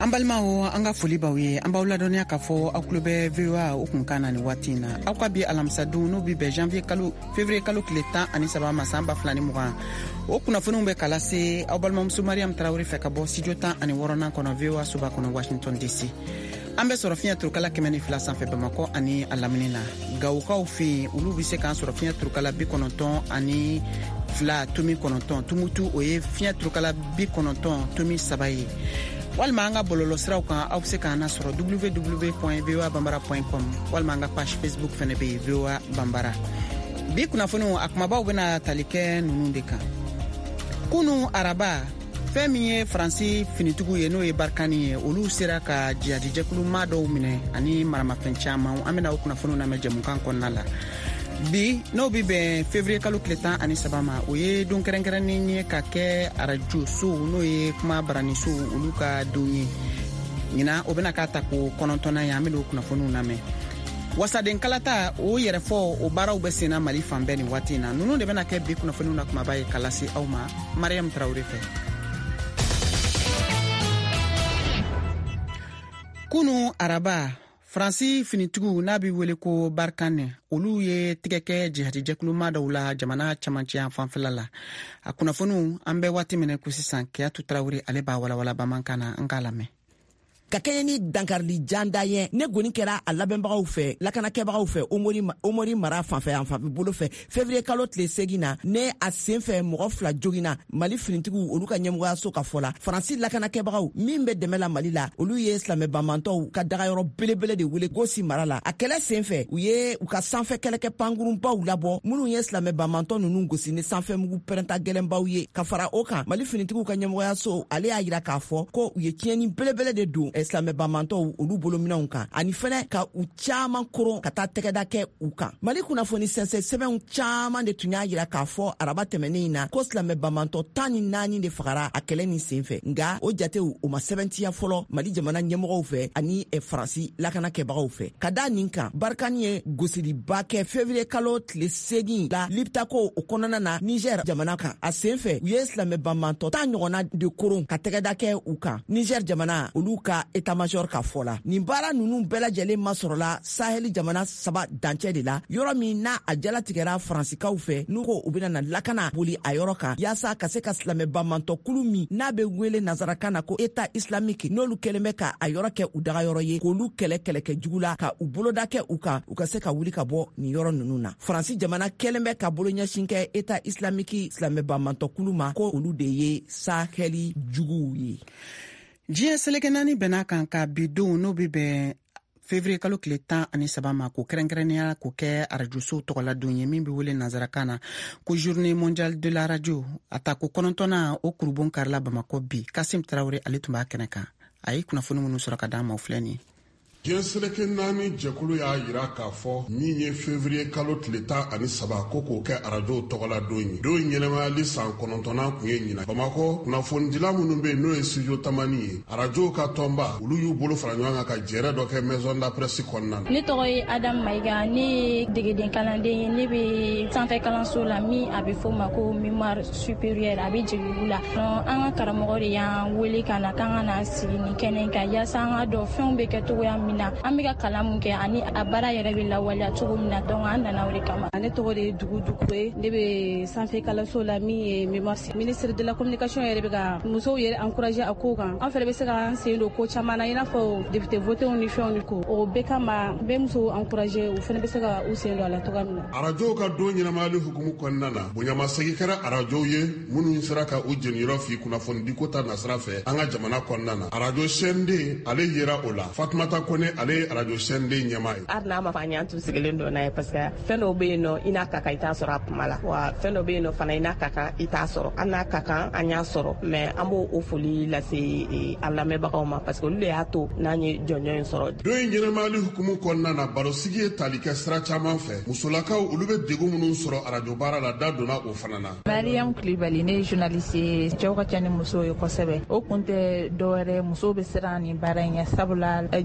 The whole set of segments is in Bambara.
Ambalmao anga foli bawe ambawla donia kafo aklube VOA ukunkana ni watina akwabi alamsadu no bi janvier kalo février kalo kileta ani saba masamba flani muga okuna funu be kalase awbalma musu Mariam Traoré fekabo studio ani worona kono VOA suba kono Washington DC ambe sorofia turkala kemeni flasa fe Bamako ani alaminina gawuka fi ulu bi se kan sorofia turkala bi konoton ani fla tumi konoton tumutu oye fia turkala bi konoton tumi sabaye walma anga bololo siraw kan aw se kan nasoro www.voabambara.com walma anga page Facebook fene be VOA Bambara bi kuna funu akmabaw bena talike nununde kan kunu araba femiye Fransi finitugu ye no e barkani ye olu sera ka jihadije kulu mado mine ani marama fenchama amena kuna funu na mejamu kan konnala bi no bi be février kalo kletan ani sabama oye don kerenkeren ni ka ke araju so no ye kuma barani so uluka dunyi nyina obena ka ta ko konontona ya melo kuna fonu na me wasa den kalata o yere fo o bara ubesena mali fambeni watina nunu de bena ke bi kuna fonu na kuma baye kalasi awma Mariam Traoré fe kunu araba Fransi finitugu nabi wele ko barkane olu ye tigeke jihadije kuluma dawla jamana chamancia fanfilala akuna fonu ambe wati mene kusisan ke atu Traoré ale ba wala bamankana ngalame ka kɛɲɛ ni dankarili janda ye ne goni kɛra a labɛnbagaw fɛ lakanakɛbagaw fɛ omori mara fanfɛ an fanfɛ bolo fɛ février kalo tile 8 na ne a sen fɛ mɔgɔ 2 jogina mali finitigiw olu ka ɲɛmɔgɔyaso ka fɔ la faransi lakanakɛbagaw min bɛ dɛmɛ la mali la olu ye silamɛ bamantɔw ka dagayɔrɔ belebele de wele gosi mara la a kɛlɛ sen fɛ u ye u ka sanfɛ kɛlɛkɛ pankurunbaw labɔ minnu ye silamɛ bamantɔ ninnu gosi ni sanfɛ mugu pɛrɛnta gɛlɛnbaw ye ka fara o kan mali finitigiw ka ɲɛmɔgɔyaso ale y'a yira k'a fɔ ko u ye tiɲɛni belebele de don silamɛ bamantɔw olu bolominɛw kan ani fɛnɛ ka u caaman koron ka taa tɛgɛda kɛ u kan mali kunnafoni sɛnsɛ sɛbɛnw caaman de tun y'a yira k'a fɔ araba tɛmɛnen in na ko silamɛ bamantɔ 14 de fagara a kɛlɛ nin sen fɛ nga o jatew o ma sɛbɛntiya fɔlɔ mali jamana ɲɛmɔgɔw fɛ ani faransi lakanakɛbagaw fɛ ka da nin kan barikani ye gosiliba kɛ février kalo tile 8 la liptako o kɔnɔna na Niger jamana kan a sen fɛ u ye silamɛ bamantɔ 10 ɲɔgɔnna de koron ka tɛgɛda kɛ u kan Niger jamana olu ka état-major ka fɔla nin baara nunu bɛɛ lajɛlen masɔrɔla saheli jamana 3 dancɛ de la yɔrɔ min na a jalatigɛra faransikaw fɛ n'u ko u bena na lakana boli a yɔrɔ kan yaasa ka se ka silamɛ bamantɔ kulu min n'a bɛ wele nazarakan na ko état islamique n'olu kɛlen bɛ ka a yɔrɔ kɛ u dagayɔrɔ ye k'olu kɛlɛkɛ jugu la ka u boloda kɛ u kan u ka se ka wuli ka bɔ nin yɔrɔ nunu na faransi jamana kɛlen bɛ ka bolo ɲɛsin kɛ état islamique silamɛ bamantɔ kulu ma ko olu de ye saheli juguw ye Jia selekenani bena kan ka bidon no bi be février kalo tile 17 ma ko kɛrɛnkɛrɛnnenya ko kɛ arajoso tɔgɔla don ye min bi wele nazarakan na ko journée mondiale de la radio ata ko 9 o kurubon karila Bamako bi Kasim Traoré ale tun b'a kɛnɛ kan a ye kunnafoni minnu sɔrɔ ka d'an ma filɛ nin Diɲɛ seleke 4 jɛkulu y'a yira k'a fɔ min ye février kalo tile 17 ko k'o kɛ arajo tɔgɔla don ye. Don ɲɛnɛmayali san 9 kun ye ɲina. Bamako kunnafonidila minnu bɛ n'o ye studio tamani ye. Arajo ka tɔnba olu y'u bolo fara ɲɔgɔn kan ka jɛrɛ dɔ kɛ maison de la presse kɔnɔna na. Ne tɔgɔ ye Adam Mayiga, ne ye degeden kalanden ye. Ne bɛ sanfɛ kalanso la min a bɛ fɔ ma ko mémoire supérieure a bɛ Jelibugu la. An ka karamɔgɔ de y'an wele ka na k'an ka na sigi nin kɛnɛ kan yaasa an ka dɔn fɛnw bɛ kɛ cogoya min na an bɛ ka kalan mun kɛ ani a baara yɛrɛ bɛ lawaleya cogo min na donc an nana o de kama. Ne tɔgɔ de ye Dugu Dukure, ne bɛ sanfɛ kalanso la min ye mémoire. Ministre de la communication yɛrɛ bɛ ka musow yɛrɛ encourager a ko kan. An fɛnɛ bɛ se ka an sen don ko caman na i n'a fɔ député votéw ni fɛnw ni ko. O bɛɛ kama bɛɛ musow encourager u fɛnɛ bɛ se ka u sen don a la cogoya min na. Arajo ka don ɲɛnamayali hukumu kɔnɔna na bonyamasegi kɛra arajo ye minnu sera ka u jeniyɔrɔ fi kunnafonidi ko ta nasira fɛ an ka jamana kɔnɔna na. Arajo chaîne ale yera o la. Fatumata Kone ale radio chaîne de ɲɛmaa ye. Hali n'a ma fɔ an y'an tu sigilen don n'a ye parce que fɛn dɔw bɛ yen nɔ i n'a ka kan i t'a sɔrɔ a kuma la wa fɛn dɔ bɛ yen nɔ fana i n'a ka kan i t'a sɔrɔ an n'a ka kan an y'a sɔrɔ mais an b'o o foli lase a lamɛnbagaw ma parce que olu de y'a to n'an ye jɔnjɔn in sɔrɔ. Don in ɲɛnɛmayali hukumu kɔnɔna na barosigi ye tali kɛ sira caman fɛ musolakaw olu bɛ degun minnu sɔrɔ arajo baara la da donna o fana na. Mariam Kulibali ne ye journaliste ye cɛw ka ca ni musow ye kosɛbɛ o kun tɛ dɔwɛrɛ musow bɛ siran nin baara in ɲɛ sabula jamana ta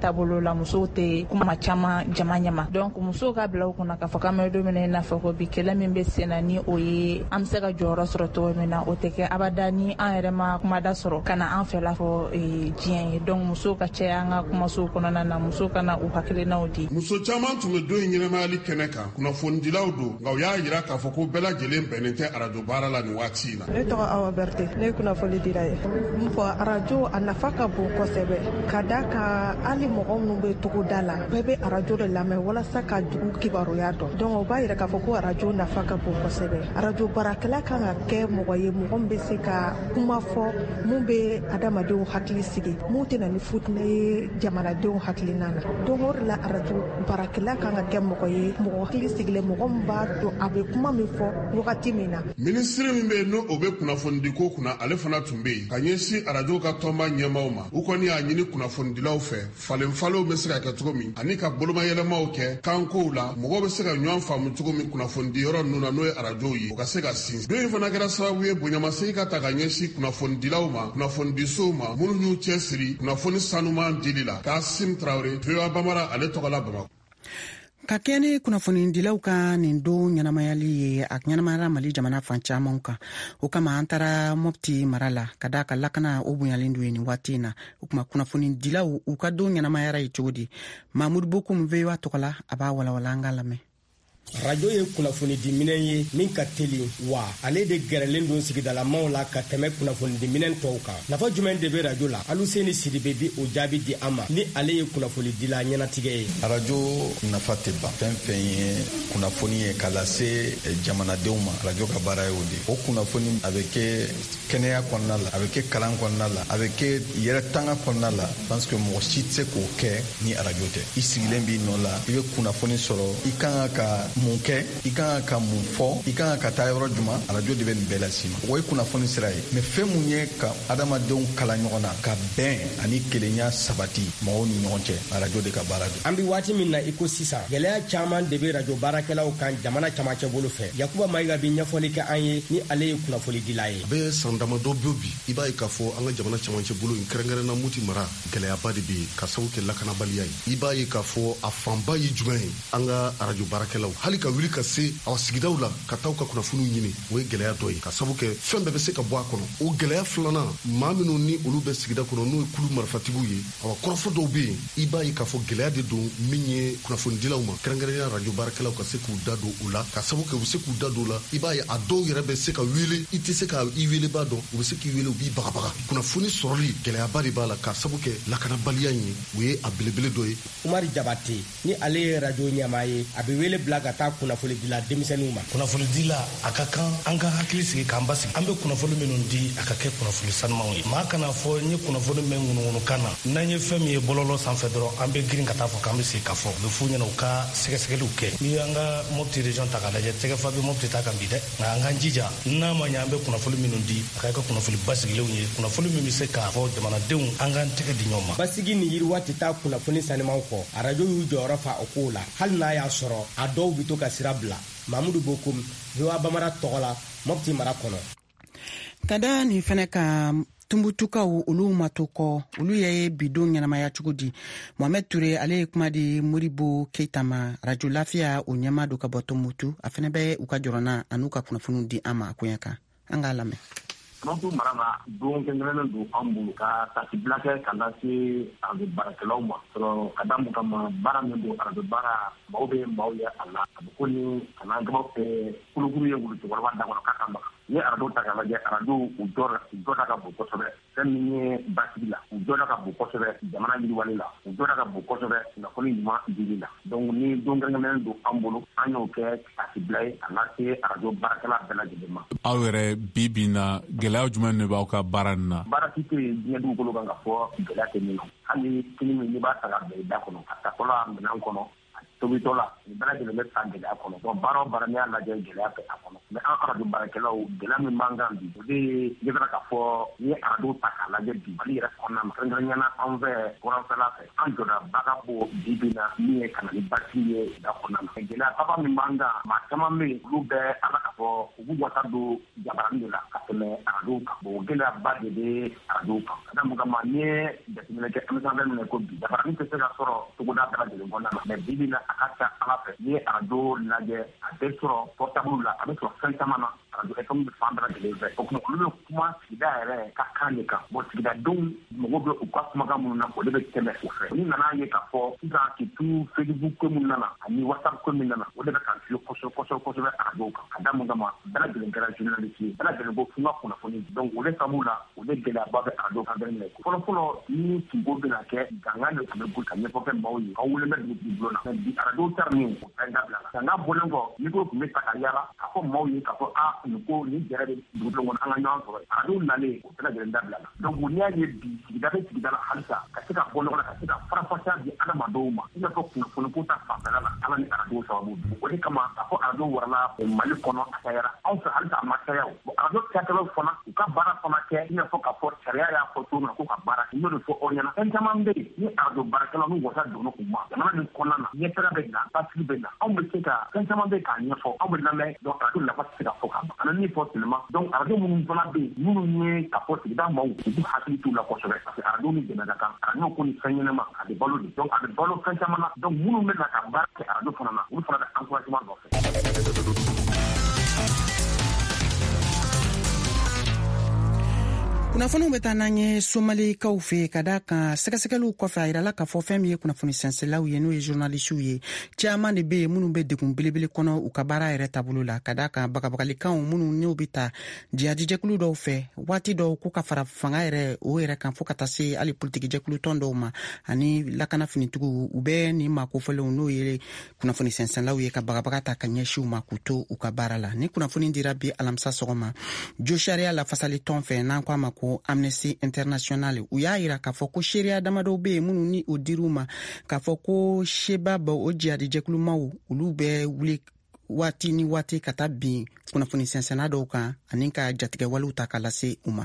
taabolo la musow tɛ kuma caman jama ɲama donc musow ka bila u kunna k'a fɔ k'an bɛ don min na i n'a fɔ ko bi kɛlɛ min bɛ sen na ni o ye an bɛ se ka jɔyɔrɔ sɔrɔ cogo min na o tɛ kɛ abada ni an yɛrɛ ma kumada sɔrɔ ka na an fɛla fɔ diɲɛ ye donc musow ka caya an ka kumasow kɔnɔna na musow ka na u hakilinaw di. muso caman tun bɛ don in ɲɛnɛmayali kɛnɛ kan kunnafonidilaw don nka u y'a yira k'a fɔ ko bɛɛ lajɛlen bɛnnen tɛ arajo baara la nin waati in na. ne tɔgɔ Awa Bɛrite ne ye kunnafoni dira ye n fɔ arajo a nafa ka bon kosɛbɛ ka da ka hali mɔgɔ minnu bɛ togoda la bɛɛ bɛ arajo de lamɛn walasa ka dugu kibaruya dɔn donc o b'a yira k'a fɔ ko arajo nafa ka bon kosɛbɛ. arajo baarakɛla kan ka kɛ mɔgɔ ye mɔgɔ min bɛ se ka kuma fɔ mun bɛ adamadenw hakili sigi mun tɛ na ni futinɛ ye jamanadenw hakilina na donc o de la arajo baarakɛla kan ka kɛ mɔgɔ ye mɔgɔ hakili sigilen mɔgɔ min b'a dɔn a bɛ kuma min fɔ wagati min na. minisiri min bɛ yen n'o bɛ kunnafonidiko kunna ale fana tun bɛ yen ka ɲɛsin arajo ka tɔnba ɲɛmaaw ma u kɔni y'a ɲini kunnafonidilaw fɛ falenfalenw bɛ se ka kɛ cogo min ani ka bolomayɛlɛmaw kɛ kankow la mɔgɔw bɛ se ka ɲɔgɔn faamu cogo min kunnafonidiyɔrɔ ninnu na n'o ye arajow ye o ka se ka sinsin. don in fana kɛra sababu ye bonyamasegin ka ta ka ɲɛsin kunnafonidilaw ma kunnafonidisow ma minnu y'u cɛ siri kunnafoni sanuman dili la Kasim Traore VOA Bambara ale tɔgɔ la Bamakɔ. ka kɛ ni kunnafonidilaw ka nin don ɲɛnamayali ye a ɲɛnamayara Mali jamana fan caman kan o kama an taara Mopti mara la ka da ka lakana o bonyalen don nin waati in na o kuma kunnafonidilaw u ka don ɲɛnamayara ye cogo di Mamudu Bokum VOA tɔgɔ la a b'a walawala an ka lamɛn. Radio ye kunnafoni di minɛn ye min ka teli wa ale de gɛrɛlen don sigidalamaw la ka tɛmɛ kunnafoni di minɛn tɔw kan. Nafa jumɛn de bɛ radio la? Aluseni Sidibe bi o jaabi di an ma ni ale ye kunnafoni dila ɲɛnatigɛ ye. Radio nafa tɛ ban fɛn fɛn ye kunnafoni ye ka lase jamanadenw ma. Radio ka baara ye o de. O kunnafoni a bɛ kɛ kɛnɛya kɔnɔna la, a bɛ kɛ kalan kɔnɔna la, a bɛ kɛ yɛrɛ tanga kɔnɔna la parce que mɔgɔ si tɛ se k'o kɛ ni radio tɛ. I sigilen b'i nɔ la, i bɛ kunnafoni sɔrɔ, i kan ka mun kɛ, i kan ka mun fɔ, i kan ka taa yɔrɔ juma, radio de bɛ nin bɛɛ lase ma. O ye kunnafoni sira ye. Mais fɛn mun ye ka adamadenw kala ɲɔgɔn na, ka bɛn ani kelenya sabati mɔgɔw ni ɲɔgɔn cɛ, radio de ka baara don. An bi waati min na i ko sisan, gɛlɛya caman de bɛ radio baarakɛlaw kan jamana camancɛ bolo fɛ. Yakuba Mayiga bi ɲɛfɔli kɛ an ye ni ale ye kunnafoni dila ye. A bɛ san damadɔ bɛ bi, i b'a ye k'a fɔ an ka jamana camancɛ bolo in kɛrɛnkɛrɛnna Mopti mara gɛlɛyaba de bɛ yen ka sababu kɛ lakanabaliya ye. I b'a ye k'a fɔ a fanba ye jumɛn ye an ka radio baarakɛlaw hali ka wuli ka se aw sigidaw la ka taa ka kunnafoniw ɲini o ye gɛlɛya dɔ ye ka sababu kɛ fɛn bɛɛ bɛ se ka bɔ a kɔnɔ. O gɛlɛya filanan maa minnu ni olu bɛ sigida kɔnɔ n'o ye kulu marifatigiw ye aw kɔrɔfɔ dɔw bɛ yen i b'a ye k'a fɔ gɛlɛya de don min ye kunnafonidilaw ma kɛrɛnkɛrɛnya radio baarakɛlaw ka se k'u da don o la ka sababu kɛ u bɛ se k'u da don o la i b'a ye a dɔw yɛrɛ bɛ se ka wele i tɛ se ka i weleba dɔn u bɛ se k'i wele u b'i bagabaga. Kunnafoni sɔrɔli gɛlɛyaba de b'a la ka sababu kɛ lakanabaliya in ye o ye a belebele dɔ ye. Umari Jabate ni ale ye radio ɲɛmaa ye a bɛ wele bila ka taa kunnafoni dila denmisɛnninw ma. Kunnafoni dila a ka kan an ka hakili sigi k'an basigi an bɛ kunnafoni minnu di a ka kɛ kunnafoni sanumanw ye. Maa kana fɔ n ye kunnafoni min ŋunuŋunu kan na n'an ye fɛn min ye bɔlɔlɔ sanfɛ dɔrɔn an bɛ girin ka taa fɔ k'an bɛ segin ka fɔ u bɛ f'u ɲɛna u ka sɛgɛsɛgɛliw kɛ. N'i y'an ka Mopti region ta k'a lajɛ tɛgɛfa bɛ Mopti ta kan bi dɛ nka an k'an jija n'a ma ɲɛ an bɛ kunnafoni minnu di a ka kɛ kunnafoni basigilenw ye kunnafoni min bɛ se k'a fɔ jamanadenw an k'an tɛgɛ di ɲɔgɔn ma. Basigi ni yiriwa tɛ taa kunnafoni sanumanw kɔ arajo y'u jɔyɔrɔ fa o kow la hali n'a y'a sɔrɔ a dɔw bɛ to ka sira bila. Mamudu Bokum VOA Bambara tɔgɔ la Mopti mara kɔnɔ. Ka da nin fɛnɛ ka Tumbutukaw olu ma to kɔ olu ye bidon ɲɛnamaya cogo di. Mohamed Toure ale ye kuma di Moribo Keita ma radio lafiya o ɲɛma do ka bɔ Tumutu a fɛnɛ bɛ u ka jɔrɔna an'u ka kunnafoniw di an ma a koɲɛ kan. An k'a lamɛn. Mopti mara la don kɛrɛnkɛrɛnnen don an bolo ka tasibila kɛ ka lase arajo baarakɛlaw ma sɔrɔ ka da mun kama baara min don arajo baara maaw bɛ maaw ye a la a bɛ ko ni a n'an gabaw fɛ kulukuru ye wulu cɛkɔrɔba da kɔnɔ k'a ka maga. Ni arajo ta k'a lajɛ arajo u jɔda ka bon kosɛbɛ fɛn min ye basigi la u jɔda ka bon kosɛbɛ jamana yiriwali la u jɔda ka bon kosɛbɛ kunnafoni ɲuman dili la donc ni don kɛrɛnkɛrɛnnen don an bolo an y'o kɛ tasibila ye a lase arajo baarakɛla bɛɛ lajɛlen ma. Aw yɛrɛ bi bi in na gɛlɛya jumɛn de b'aw ka baara nin na? Baara si tɛ diɲɛ dugukolo kan ka fɔ gɛlɛya tɛ min na hali kini min n'i b'a ta ka bila i da kɔnɔ a tatɔla minɛn kɔnɔ a tobitɔ la nin bɛɛ lajɛlen bɛ ta gɛlɛya kɔnɔ donc baara o baara n'i y'a lajɛ gɛlɛya bɛ a kɔnɔ mais an arajo baarakɛlaw gɛlɛya min b'an kan bi o de ye k'a fɔ ni arajo ta k'a lajɛ bi Mali yɛrɛ kɔnɔna na kɛrɛnkɛrɛnnenya an fɛ kɔrɔnfɛla fɛ an jɔdaba ka bon bi na min ye ka na ni basi ye da kɔnɔna na gɛlɛya baba min b'an kan maa caman bɛ yen olu bɛ ala k'a fɔ u b'u wasa don jabaranin de la ka tɛmɛ arajo kan bon gɛlɛyaba de bɛ arajo kan ka da mun kama n'i ye jateminɛ kɛ an bɛ sanfɛ minɛ ko bi jabaranin tɛ se ka sɔrɔ togoda bɛɛ lajɛlen kɔnɔna na mais bi na a ka ca ala fɛ n'i ye arajo lajɛ a bɛ sɔrɔ portable la a bɛ sɔrɔ fɛn caman na arajo FM bɛ fan bɛɛ lajɛlen fɛ o kuma olu bɛ kuma sigida yɛrɛ ka kan de kan bon sigidadenw mɔgɔw bɛ u ka kumakan minnu na o de bɛ tɛmɛ o fɛ ni nana ye k'a fɔ sisan surtout Facebook ko min nana ani WhatsApp ko min nana o de bɛ kan fili kosɛbɛ arajo kan ka da mun kama bɛɛ lajɛlen kɛra journaliste ye bɛɛ lajɛlen ko f'u ka kunnafoni donc o de sababu la o de gɛlɛyaba bɛ arajo kan bɛɛ minɛ fɔlɔfɔlɔ ni tunko bɛna kɛ gangan de tun bɛ boli ka ɲɛfɔ fɛn maaw ye aw wele bɛ dugu bulon na mais bi arajo taara min o fɛn dabila la ganga bɔlen kɔ micro tun bɛ ta ka yala k'a fɔ maaw ye k'a fɔ nin ko ni jɛrɛ bɛ dugu bulon kɔnɔ an ka ɲɔgɔn sɔrɔ arajo nalen o bɛɛ lajɛlen dabila la donc n'i y'a ye bi sigida bɛ sigida la halisa ka se ka bɔ ɲɔgɔn na ka se ka farafasiya di adamadenw ma i n'a fɔ kunnafoni ko ta fanfɛla la ala ni arajo sababu o de kama k'a fɔ arajo warala Mali kɔnɔ a cayara anw fɛ halisa a ma caya o arajo cayatɔlaw fana u ka baara fana kɛ i n'a fɔ k'a fɔ sariya y'a fɔ cogo min na ko ka baara kɛ n'o de fɔ aw ɲɛna fɛn caman bɛ yen ni arajo baarakɛlaw n'u wasa donna u ma jamana nin kɔnɔna na ɲɛtaga bɛ na basigi bɛ na anw bɛ se ka fɛn caman bɛ k'a ɲɛfɔ anw bɛ lamɛn donc arajo nafa tɛ se ka fɔ ka ban kana min fɔ sinima donc arajo minnu fana bɛ yen minnu ye k'a fɔ sigida maaw u b'u hakili t'u la kosɛbɛ parce que arajo ni dɛmɛ ka kan arajo ko ni fɛn ɲɛnama a bɛ balo de donc a bɛ balo fɛn caman na donc minnu bɛ na ka baara kɛ arajo fana na olu fana bɛ encouragement nɔfɛ. kunnafoniw bɛ taa n'an ye somalikaw fɛ ka da kan sɛgɛsɛgɛliw kɔfɛ a yirala k'a fɔ fɛn min ye kunnafoni sɛnsɛnlaw ye n'o ye journalisiw ye caaman de bɛ yen minnu bɛ degun belebele kɔnɔ u ka baara yɛrɛ taabolo la ka da kan bagabagalikanw minnu n'u bɛ ta jihadijɛkulu dɔw fɛ waati dɔw k'u ka fara fanga yɛrɛ o yɛrɛ kan fo ka taa se hali politikijɛkulu tɔn dɔw ma ani lakana finitigiw u bɛ nin maakofɔlenw n'o ye kunnafoni sɛnsɛnlaw ye ka bagabaga ta ka ɲɛsiw ma k'u to u ka baara la ni kunnafoni dira bi alamisa sɔgɔma jo sariya lafasali tɔn fɛ n'an ko a ma ko Amnesty International u y'a yira k'a fɔ ko seereya damadɔw bɛ yen minnu ni o dir'u ma k'a fɔ ko seba ba o jihadijɛkulumaw olu bɛ wuli waati ni waati ka taa bin kunnafoni sɛnsɛnna dɔw kan ani ka jatigɛ walew ta ka lase u ma.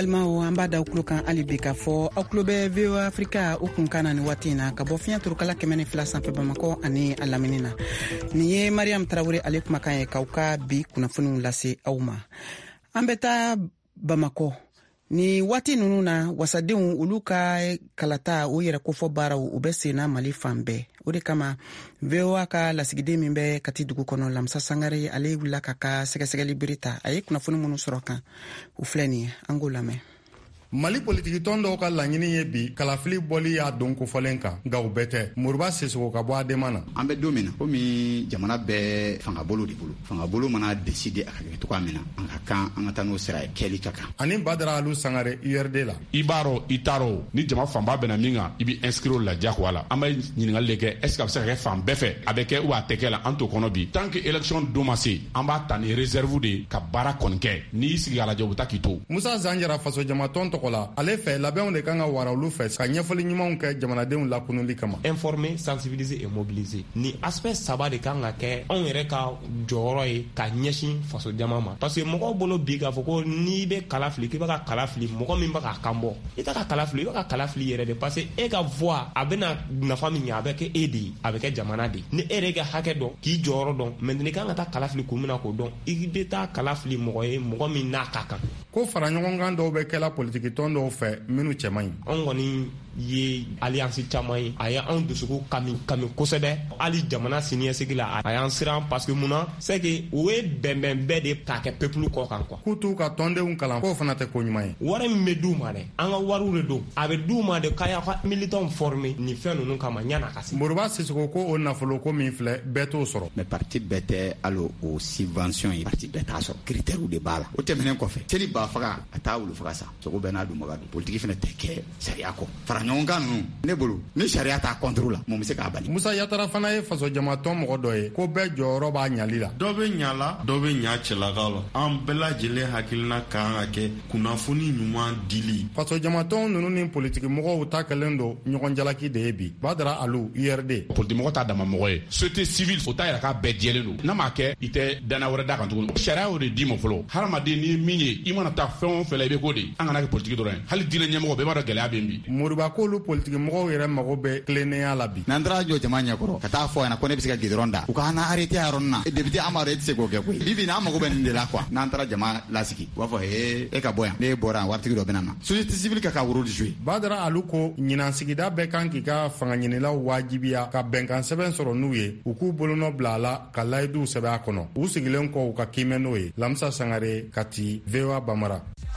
balimaw an b'a da aw tulo kan hali bi k'a fɔ aw tulo bɛ VOA Africa o kunkan na ni waati in na ka bɔ fiɲɛ turukala 102 sanfɛ Bamakɔ ani a lamini na. Nin ye Mariam Tarawele ale kumakan ye k'aw ka bi kunnafoniw lase aw ma. An bɛ taa Bamakɔ. Ni waati nunu na wasadenw olu ka kalata o yɛrɛ kofɔ baaraw u bɛ senna Mali fan bɛɛ. O de kama VOA ka lasigiden min bɛ Kati dugu kɔnɔ Lamsa Sangare ale wulila ka ka sɛgɛsɛgɛli bere ta. A ye kunnafoni minnu sɔrɔ kan u filɛ nin ye an k'o lamɛn. Mali politiki tɔn dɔw ka laɲini ye bi kalafili bɔli y'a don kofɔlen kan nka u bɛɛ tɛ. Moriba Sesoko ka bɔ Adema na. An bɛ don min na komi jamana bɛɛ fangabolo de bolo. Fangabolo mana décider a ka kɛ cogoya min na an ka kan an ka taa n'o sira ye kɛli ka kan. Ani Badara Alu Sangare URD la. I b'a dɔn i t'a dɔn ni jama fanba bɛna min kan i bɛ inscrire o la diyagoya la. An bɛ ɲininkali de kɛ est-ce que a bɛ se ka kɛ fan bɛɛ fɛ a bɛ kɛ ou a tɛ kɛ la an t'o kɔnɔ bi. Tant que élection don ma se an b'a ta ni réserve de ka baara kɔni kɛ n'i sigi a lajɛ u bɛ taa k'i to. Musa Zanjara faso jamatɔn tɔgɔ la ale fɛ labɛnw de kan ka wara olu fɛ ka ɲɛfɔli ɲumanw kɛ jamanadenw lakunuli kama. Informer, sensibiliser et mobiliser. Ni aspect saba de kan ka kɛ anw yɛrɛ ka jɔyɔrɔ ye ka ɲɛsin faso jama ma. Parce que mɔgɔw bolo bi k'a fɔ ko n'i bɛ kala fili k'i bɛ ka kala fili mɔgɔ min bɛ ka kan bɔ i tɛ ka kala fili i bɛ ka kala fili yɛrɛ de parce que e ka voix a bɛna nafa min ɲɛ a bɛ kɛ e de ye a bɛ kɛ jamana de ye. Ni e yɛrɛ ka hakɛ dɔn k'i jɔyɔrɔ dɔn maintenant i kan ka taa kala fili kun min na k'o dɔn i bɛ taa kala fili mɔgɔ ye mɔgɔ min n'a ka kan. Ko fara ɲɔgɔnkan dɔw bɛ kɛla politiki tɔn dɔw fɛ minnu cɛ man ɲi. An kɔni ye alliance caman ye a ye an dusuku kami kosɛbɛ hali jamana siniɲɛsigi la a y'an siran parce que munna c'est que o ye bɛnbɛn bɛɛ de k'a kɛ peuple kɔ kan quoi. K'u t'u ka tɔndenw kalan k'o fana tɛ ko ɲuman ye. Wari min bɛ d'u ma dɛ an ka wariw de don a bɛ d'u ma de k'a y'a ka militants former nin fɛn ninnu kama yan'a ka se. Moriba Sesoko ko o nafolo ko min filɛ bɛɛ t'o sɔrɔ. Mais parti bɛɛ tɛ hali o subvention ye parti bɛɛ t'a sɔrɔ critères de b'a la o tɛmɛnen kɔfɛ seli ba faga a t'a wulu faga sa sogo bɛɛ n'a dunbaga don politique fana tɛ kɛ sariya kɔ fara ɲɔgɔnkan ninnu ne bolo ni sariya t'a contre la mun bɛ se k'a bali. Musa Yatara fana ye faso jamatɔn mɔgɔ dɔ ye ko bɛɛ jɔyɔrɔ b'a ɲali la. Dɔ bɛ ɲa la dɔ bɛ ɲa cɛlakaw la an bɛɛ lajɛlen hakilina kan ka kɛ kunnafoni ɲuman dili. Faso jamatɔn ninnu ni politiki mɔgɔw ta kɛlen don ɲɔgɔn jalaki de ye bi. Badara Alu URD. Politiki mɔgɔ t'a dama mɔgɔ ye société civile o t'a yɛrɛ k'a bɛɛ jɛlen don n'a m'a kɛ i tɛ danaya wɛrɛ d'a kan tuguni. Sariya y'o de d'i ma fɔlɔ hadamaden n'i ye min ye i mana taa fɛn o fɛn la i bɛ k'o de an kana kɛ politiki dɔrɔn ye hali diinɛ ɲɛmɔgɔ bɛɛ b'a dɔn gɛlɛya bɛ yen bi. Moriba k'olu politiki mɔgɔw yɛrɛ mago bɛ tilennenya la bi. N'an taara jɔ jama ɲɛkɔrɔ ka taa fɔ ɲɛna ko ne bɛ se ka gidɔrɔn da u ka an arrêté a yɔrɔnin na député Amadu e tɛ se k'o kɛ koyi bi an mago bɛ nin de la quoi n'an taara jama lasigi u b'a fɔ e ka bɔ yan ne bɔra yan waritigi dɔ bɛ na na société civile ka rôle jouer. Badara Alu ko ɲinan sigida bɛɛ kan k'i ka fanga ɲinilaw wajibiya ka bɛnkan sɛbɛn sɔrɔ n'u ye u k'u bolonɔ bila a la ka layiduw sɛbɛn a kɔnɔ u sigilen kɔ u ka kiimɛn n'o ye. Lamsa Sangare Kati VOA Bamara.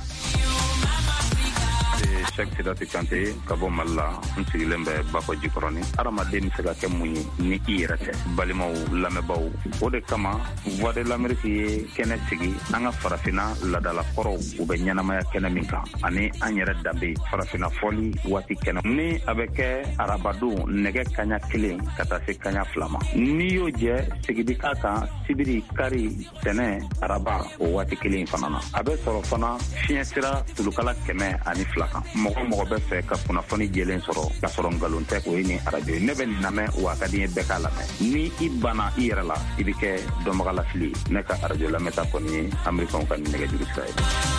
Cheikh Sidati Kante ka bɔ Mali la n sigilen bɛ Bakɔ Jikɔrɔni adamaden bɛ se ka kɛ mun ye ni i yɛrɛ tɛ balimaw lamɛnbaw o de kama Voix de l'Amérique ye kɛnɛ sigi an ka farafinna ladalakɔrɔw u bɛ ɲɛnamaya kɛnɛ min kan ani an yɛrɛ danbe farafinna fɔli waati kɛnɛ ni a bɛ kɛ arabadon nɛgɛ kaɲa 1 ka taa se kaɲa 2 ma n'i y'o jɛ sigidi k'a kan sibiri kari tɛnɛ araba o waati 1 fana na a bɛ sɔrɔ fana fiɲɛ sira tulukala 102 kan mɔgɔ bɛ fɛ ka kunnafoni jɛlen sɔrɔ ka sɔrɔ nkalon tɛ o ye ni radio ne bɛ nin lamɛn wa ka di ye bɛɛ k'a lamɛn ni i banna i yɛrɛ la i bɛ kɛ dɔnbaga lafili ne ka radio lamɛnta kɔni ye amerikanw ka nɛgɛjuru sira ye.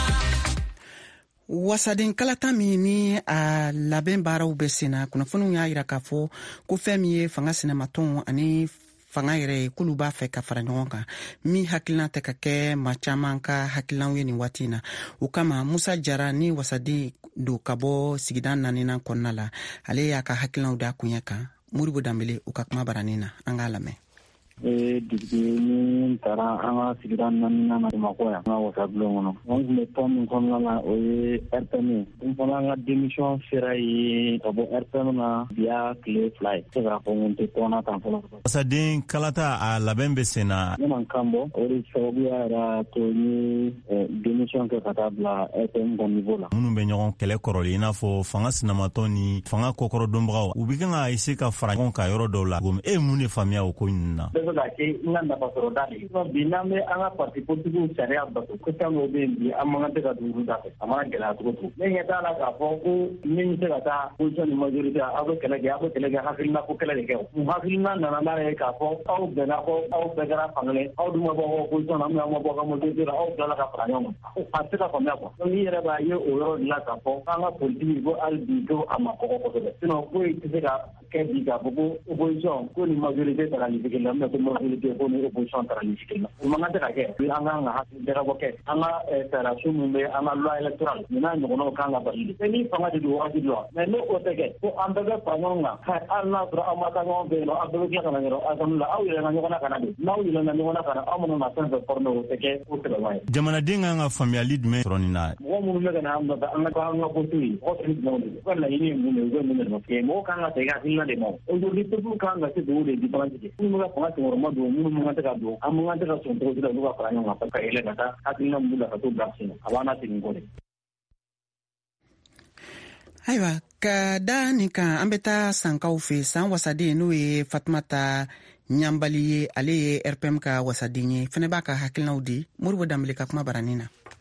Wasaden kalata min ni a labɛn baaraw bɛ sen na kunnafoniw y'a jira k'a fɔ ko fɛn min ye fanga sɛnɛmatɔnw ani fanga yɛrɛ ye k'olu b'a fɛ ka fara ɲɔgɔn kan min hakilina tɛ ka kɛ maa caman ka hakilinaw ye nin waati in na o kama Musa Jara ni wasaden do ka bɔ sigida 4nan kɔnɔna la ale y'a ka hakilinaw da kuɲɛ kan Moribo Dambele u ka kuma baranin na an k'a lamɛn. Depuis ni taara an ka sigida 4nan na Bamakɔ yan an ka wasabulon kɔnɔ an tun bɛ tɔn min kɔnɔna la o ye RPM n fana an ka démission sera ye ka bɔ RPM na biya tile 2 ye se k'a fɔ n tɛ tɔn na tan fɔlɔ. Wasaden kalata a labɛn bɛ sen na. Ne man kan bɔ o de sababuya yɛrɛ to ni démission kɛ ka taa bila RPM ka niveau la. Minnu bɛ ɲɔgɔn kɛlɛ kɔrɔlen i n'a fɔ fanga sinamatɔ ni fanga kɔkɔrɔ dɔnbagaw u bɛ kan ka essayer ka fara ɲɔgɔn kan yɔrɔ dɔw la e mun de faamuya o ko ninnu na. bɛ ka kɛ n ka nafasɔrɔda de ye bi n'an bɛ an ka parti politiques sariya bato ko fɛn dɔw bɛ yen bi an man kan tɛ ka dugu da fɛ a mana gɛlɛya cogo cogo ne ɲɛ t'a la k'a fɔ ko min bɛ se ka taa position ni majorité aw bɛ kɛlɛ kɛ hakilina ko kɛlɛ de kɛ o hakilina nana n'a ye k'a fɔ aw bɛnna ko aw bɛɛ kɛra fankelen aw dun ma bɔ opposition na aw ma bɔ ka majorité la aw tilala ka fara ɲɔgɔn kan a tɛ se ka faamuya quoi donc i yɛrɛ b'a ye o yɔrɔ de la k'a fɔ an ka politique ko hali bi ko a ma kɔgɔ kosɛbɛ sinon foyi tɛ se ka kɛ bi k'a fɔ ko opposition ko ni majorité taara lisi kelen na mais ko majorité ko ni opposition taara lisi kelen na o man kan tɛ ka kɛ an kan ka hakili jagabɔ kɛ an ka fɛɛrɛsu min bɛ an ka loi électorale nin n'a ɲɔgɔnnaw kan ka bali de ni fanga de don wagati dɔ la mais n'o o tɛ kɛ ko an bɛɛ bɛ fara ɲɔgɔn kan hali n'a sɔrɔ aw ma taa ɲɔgɔn fɛ yen nɔ aw bɛɛ bɛ tila ka na ɲɔgɔn assemblée la aw yɛlɛnna ɲɔgɔn na ka na de n'aw yɛlɛnna ɲɔgɔn na ka na aw mana na fɛn fɛn former o tɛ kɛ o sɛbɛnba ye jamanaden kan ka faamuyali jumɛn sɔrɔ nin na mɔgɔ minnu bɛ ka na an ka poste ye mɔgɔ tɛ jumɛnw de u ka laɲini ye mun ye u bɛ mun de nɔfɛ mɔgɔ kan ka segin hakilina de ma aujourd'hui peuple kan ka se k'o de différence kɛ minnu bɛ ka fanga senkɔrɔma don minnu man kan tɛ ka don an man kan tɛ ka sɔn cogo si la olu ka fara ɲɔgɔn kan ka yɛlɛ ka taa hakilina min b'u la ka t'o bila sen na a b'an na segin kɔ de. Ayiwa ka da nin kan an bɛ taa sankaw fɛ san wasaden n'o ye Fatumata Ɲambali ye ale ye RPM ka wasaden ye fɛnɛ b'a ka hakilinaw di Moribo Dambele ka kuma baranin na.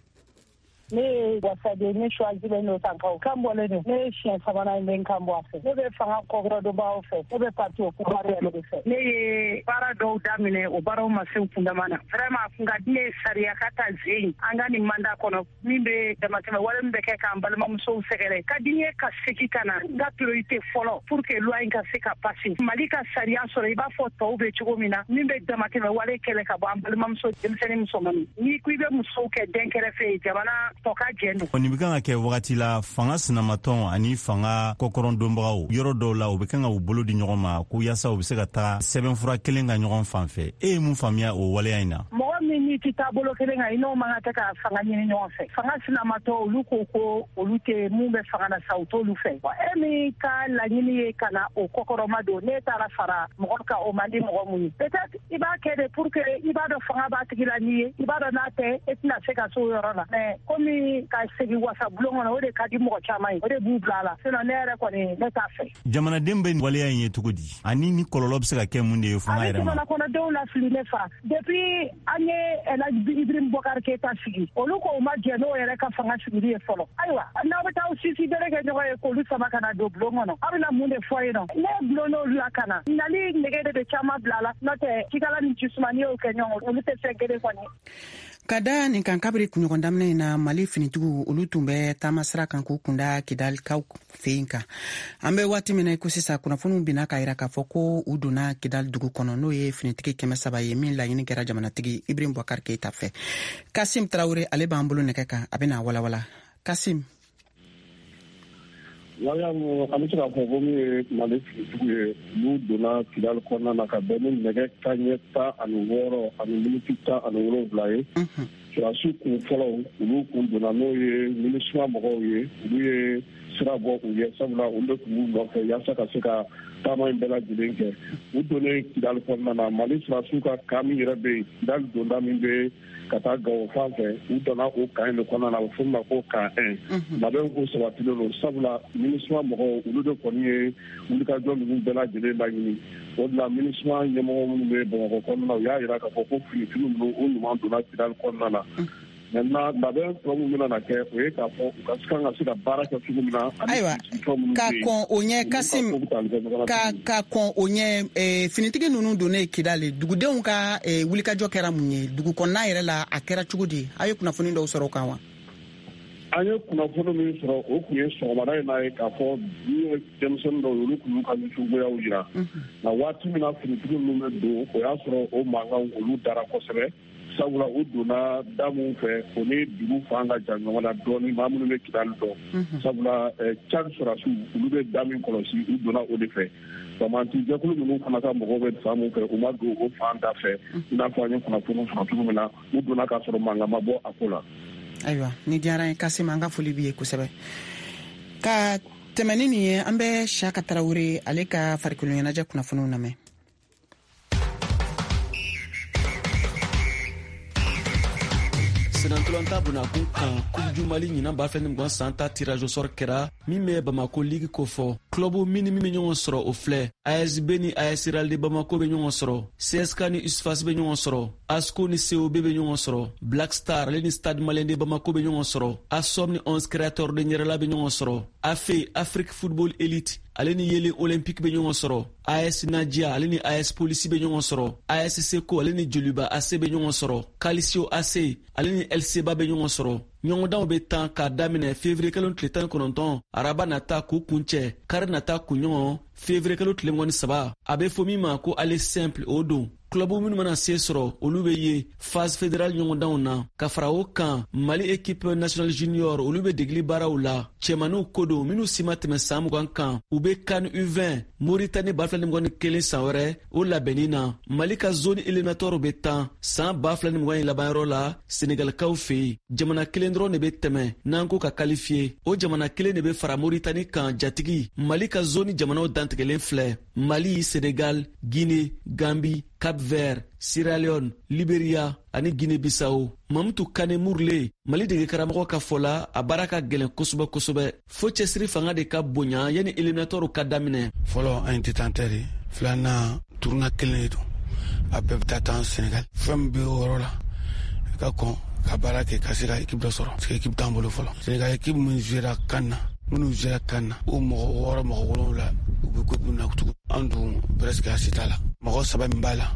Ne wasaden ne choisilen no sankaw kan bɔlen no ne siɲɛ sabanan in bɛ n kan bɔ a fɛ ne bɛ fanga kɔkɔrɔ dɔ b'aw fɛ ne bɛ parti au pouvoir yɛrɛ de fɛ ne ye baara dɔw daminɛ o baaraw ma se kundama na vraiment kun ka di ne sariya ka ta zen an ka nin mandat kɔnɔ min bɛ damatɛmɛ wale min bɛ kɛ k'an balimamusow sɛgɛrɛ ka di ye ka segin ka na n ka priorité fɔlɔ pour que loi in ka se ka passer Mali ka sariya sɔrɔ i b'a fɔ tɔw bɛ cogo min na min bɛ damatɛmɛ wale kɛlɛ ka bɔ an balimamuso denmisɛnnin musomannin n'i ko i bɛ musow kɛ den kɛrɛfɛ jamana nin bɛ kan ka kɛ wagati la fanga sinamatɔn ani fanga kɔkɔrɔndonbagaw yɔrɔ dɔw la u bɛ kan ka u bolo di ɲɔgɔn ma ko yaasa u bɛ se ka taa sɛbɛnfura kelen ka ɲɔgɔn fan fɛ e ye mun faamuya o waleya in na mɔgɔ min n'i tɛ taa bolo kelen kan i n'o man kan tɛ ka fanga ɲini ɲɔgɔn fɛ fanga sinamatɔ olu ko olu tɛ mun bɛ fanga na sa u t'olu fɛ e min ka laɲini ye ka na o kɔkɔrɔma don ne taara fara mɔgɔ ka o man di mɔgɔ mun ye peut-être i b'a kɛ de pour que i b'a dɔn fanga b'a tigi la n'i ye i b'a dɔn n'a tɛ e tɛna se ka se o yɔrɔ la mais komi ka segin wasa bulon kɔnɔ o de ka di mɔgɔ caman ye o de b'u bila la sinon ne yɛrɛ kɔni ne t'a fɛ jamanaden bɛ waleya in ye cogo di ani ni kɔlɔlɔ bɛ se ka kɛ mun de ye fanga yɛrɛ ma jamana kɔnɔdenw lafili ne fa depuis an ye Ibrahim Boubacar Keita sigi olu ko u ma jɛ n'o yɛrɛ ka fanga sigili ye fɔlɔ ayiwa n'aw bɛ taa sisi bere kɛ ɲɔgɔn ye k'olu sama ka na don bulon kɔnɔ aw bɛna mun de fɔ yen nɔ ne ye bulon n'olu la ka na nali nege de bɛ caman bila la n'o tɛ cikala ni jisuma n'i y'o kɛ ɲɔgɔn olu tɛ fɛn kelen kɔni ka da nin kan kabiri kunɲɔgɔn daminɛ in na Mali finitigiw olu tun bɛ taama sira kan k'u kunda Kidalikaw fɛ yen kan an bɛ waati min na ko sisan kunnafoniw bina ka yira k'a fɔ ko u donna Kidal dugu kɔnɔ n'o ye finitigi 300 ye min laɲini kɛra jamanatigi Ibrahim Boubacar Keita fɛ Kasim Traoré ale b'an bolo nɛgɛ kan a bɛna walawala Kasim wala mo an bɛ se k'a fɔ ko min ye Mali finitigiw ye n'u donna Kidal kɔnɔna na ka bɛn ni nɛgɛ kanɲɛ 16 ani miniti 17 ye surasi kun fɔlɔw olu kun donna n'o ye MINUSMA mɔgɔw ye olu ye sira bɔ u ye sabula olu de tun b'u nɔfɛ yaasa ka se ka taama in bɛɛ lajɛlen kɛ u donnen Kidal kɔnɔna na Mali surasiw ka kan min yɛrɛ bɛ yen Kidal donda min bɛ ka taa Gawo fan fɛ u donna o kan in de kɔnɔna na a bɛ fɔ ma ko kan 1 labɛn ko sabatilen don sabula MINUSMA mɔgɔw olu de kɔni ye wulikajɔ ninnu bɛɛ lajɛlen laɲini o de la MINUSMA ɲɛmɔgɔ minnu bɛ Bamakɔ kɔnɔna na u y'a jira k'a fɔ ko finitigiw ninnu u ɲuman donna Kidal kɔnɔna na maintenant labɛn tɔ min bɛna na kɛ o ye k'a fɔ u ka se ka baara kɛ cogo min na ayiwa ka kɔn o ɲɛ Kasim ka kɔn o ɲɛ finitigi ninnu donnen Kidal dugudenw ka wulikajɔ kɛra mun ye dugu kɔnɔna yɛrɛ la a kɛra cogo di a ye kunnafoni dɔw sɔrɔ o kan wa an ye kunnafoni min sɔrɔ o tun ye sɔgɔmada in n'a ye k'a fɔ ni denmisɛnnin dɔw olu tun ka nisɔngoyaw jira nka waati min na finitigi ninnu bɛ don o y'a sɔrɔ o mankan olu dara kosɛbɛ sabula u donna da min fɛ o ni dugu fan ka jan ɲɔgɔn na dɔɔni maa minnu bɛ Kidal dɔn sabula Tchad surasiw olu bɛ da min kɔlɔsi u donna o de fɛ bamanti jɛkulu ninnu fana ka mɔgɔw bɛ fan min fɛ u ma don o fan da fɛ i n'a fɔ an ye kunnafoni sɔrɔ cogo min na u donna k'a sɔrɔ mankan ma bɔ a ko la. ayiwa ni diyara ye Kasim an ka foli b'i ye kosɛbɛ ka tɛmɛ ni nin ye an bɛ Saka Tarawele ale ka farikolo ɲɛnajɛ kunnafoniw lamɛn. senantolanta bona kun kan coupe du mali ɲinan b'a filɛ ni mugan san ta tirage au sort kɛra min bɛ bamako ligue ko fɔ club min bɛ ɲɔgɔn sɔrɔ o filɛ ASB ni AS Real de Bamako bɛ ɲɔgɔn sɔrɔ CSK ni USFAS bɛ ɲɔgɔn sɔrɔ ASCO ni COB bɛ ɲɔgɔn sɔrɔ Black Star ale ni Stade Malien de Bamako bɛ ɲɔgɔn sɔrɔ ASOM ni 11 créateurs de Ɲɛrɛla bɛ ɲɔgɔn sɔrɔ AFE Afrique Football Elite ale ni Yele Olympique bɛ ɲɔgɔn sɔrɔ AS Nadia ale ni AS Police bɛ ɲɔgɔn sɔrɔ AS Seko ale ni Joliba AC bɛ ɲɔgɔn sɔrɔ Calicio AC ale ni LCBA bɛ ɲɔgɔn sɔrɔ ɲɔgɔndanw bɛ tan k'a daminɛ février kalo tile 19 araba nata k'u kuncɛ kari nata kunɲɔgɔn février kalo tile 23 a bɛ fɔ min ma ko ale simple o don clubu minnu mana se sɔrɔ olu bɛ ye phase fédérale ɲɔgɔndanw na ka fara o kan Mali équipe nationale junior olu bɛ degeli baaraw la cɛmaniw ko don minnu si ma tɛmɛ san 20 kan u bɛ CAN U20 Mauritanie 2021 san wɛrɛ o labɛnni na Mali ka zone éliminatoire bɛ tan san 2020 labanyɔrɔ la Sénégalikaw fɛ yen jamana kelen dɔrɔn de bɛ tɛmɛ n'an ko ka qualifier o jamana kelen de bɛ fara Mauritanie kan jatigi Mali ka zone jamanaw dantigɛlen filɛ Mali Sénégal Guinée Gambie Cap-Vert, Sierra Leone, Liberia ani Guinée-Bissau. Mamutu Kane Murle, Mali dege karamɔgɔ ka fɔ la a baara ka gɛlɛn kosɛbɛ kosɛbɛ. Fo cɛsiri fanga de ka bonya yani éliminatoire ka daminɛ. Fɔlɔ an tɛ tan tɛ de, filanan tournoi kelen de don. A bɛɛ bɛ taa tan Sénégal. Fɛn min bɛ o yɔrɔ la, i ka kɔn ka baara kɛ ka se ka équipe dɔ sɔrɔ. Parce que équipe t'an bolo fɔlɔ. Sénégal équipe min jouera CAN na, minnu jouera CAN na, o mɔgɔ 6 mɔgɔ 7 u bɛ coupe na tugun. An dun presque a si t'a la. Mɔgɔ 3 min b'a la.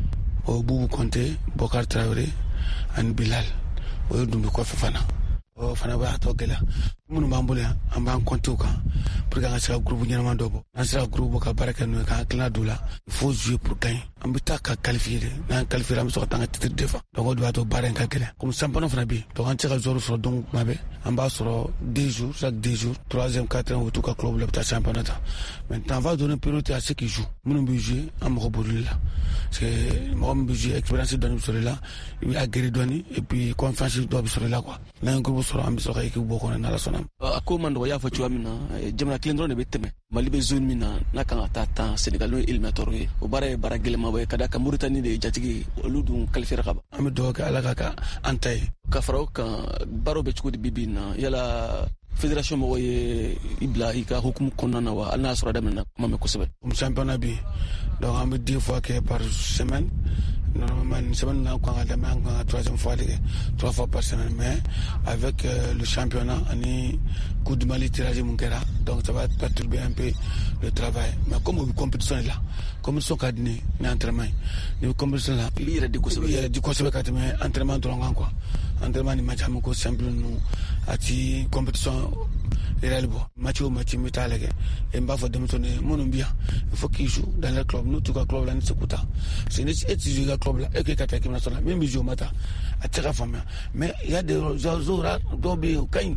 O Boubou Konté, Bokar Traoré ani Bilal o ye dun bɛ kɔfɛ fana o fana b'a tɔ gɛlɛya minnu b'an bolo yan an b'an compter u kan pour que an ka se ka groupe ɲɛnama dɔ bɔ n'an sera groupe bɔ ka baara kɛ n'o ye k'an hakilina don la il faut jouer pour gagner an bɛ taa ka qualifier de n'an qualifier an bɛ sɔrɔ ka taa an ka titre défend donc o de b'a to baara in ka gɛlɛn comme championnat fana bɛ yen donc an tɛ se ka joueur sɔrɔ donc kuma bɛɛ an b'a sɔrɔ 2 jours chaque 2 jours 3e 4e u bɛ t'u ka club la bɛ taa championnat ta maintenant on va donner priorité à ceux qui jouent minnu bɛ jouer an mago b'olu la parce que mɔgɔ min bɛ jouer expérience dɔɔni bɛ sɔrɔ i la i bɛ agéri dɔɔni et puis confiance dɔ bɛ sɔrɔ i la quoi n'an ye groupe sɔrɔ an bɛ sɔrɔ ka équipe bɔ kɔnɔ n'ala sɔnna a ko man dɔgɔ y'a fɔ cogoya min na jamana kelen dɔrɔn de bɛ tɛmɛ Mali bɛ zone min na n'a kan ka taa tan Sénégal n'o ye éliminatoire ye o baara ye baara gɛlɛnma ye ka da kan Mauritanie de ye jatigi olu dun qualifiera ka ban an bɛ dugawu kɛ Ala ka kɛ an ta ye ka fara o kan baaraw bɛ cogo di bi in na yala fédération mɔgɔ ye i bila i ka hukumu kɔnɔna na wa hali n'a sɔrɔ a daminɛna kuma mɛn kosɛbɛ comme championnat bi donc an bɛ 2 fois kɛ par semaine normalement une semaine on a la troisième fois 3 fois par semaine mais avec le championnat on est coup de Mali tirage Munkera donc ça va perturber un peu le travail mais comme une compétition est là compétition cadrée mais entraînement les compétitions là il y a des choses mais entraînement drongan quoi entraînement ni match amiko simple nous ati compétition iralbo match au match métallique et mba faut démissionner mon bien il faut qu'il joue dans le club nous tout le club là ne s'écoute c'est une étude club là et que l'équipe nationale même joue matin à tirer famille mais il y a des joueurs dobi kain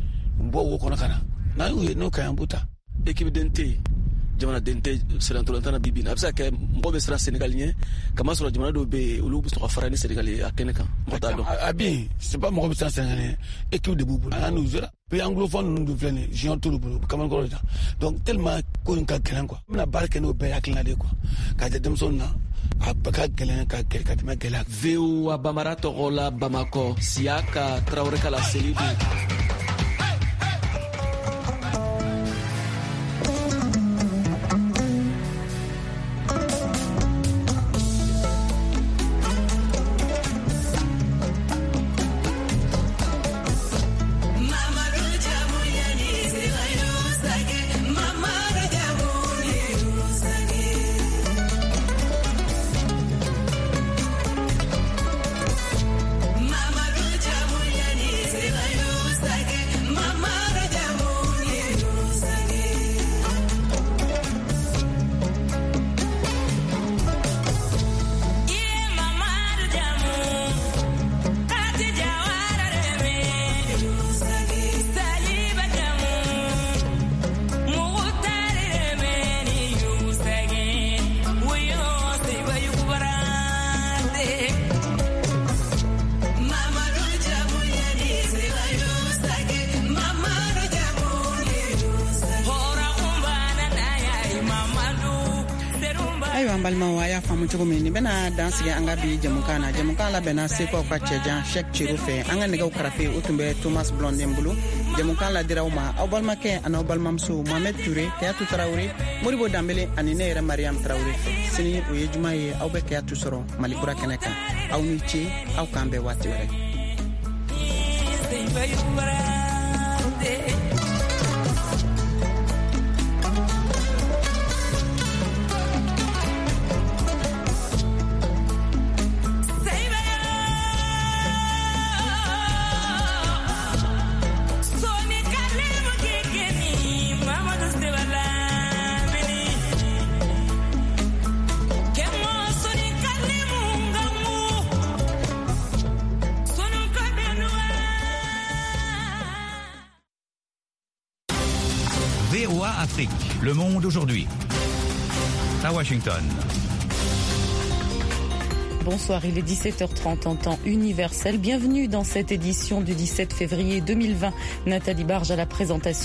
bo ko nakana na no kain buta équipe dente jamana dente serantolantana bibina absa ke mbobe sera sénégalien kama sura jamana do be olu bu to farani sénégalais akene kan mota do abi c'est pas mbobe sera sénégalais équipe de boubou anu zera pays anglophone nous de plein géant tout le boulot kama ko donc tellement ko nka kelen quoi na barke no be akina de quoi ka de demson na apaka gelen ka tɛmɛ gɛlɛya VOA Bamara tɔgɔ la Bamako Siaka Traoré Kala Selidu balimaw a y'a faamu cogo min nin bena dan sigi an ka bi jamukan na jamukan labɛnna seko ka cɛjan shek ciro fɛ an ka nɛgɛw karafe o tun bɛ thomas blonden bolo jamukan ladiraw ma aw balimakɛ ani aw balimamuso mohamed ture kɛyatu tarawure moribo danbele ani ne yɛrɛ mariam tarawure fɛ sini o ye juma ye aw bɛ kɛyatu sɔrɔ malikura kɛnɛ kan aw ni ce aw k'an bɛɛ waati wɛrɛ. VOA Afrique, le monde aujourd'hui. À Washington. Bonsoir, il est 17h30 en temps universel. Bienvenue dans cette édition du 17 février 2020. Nathalie Barge à la présentation.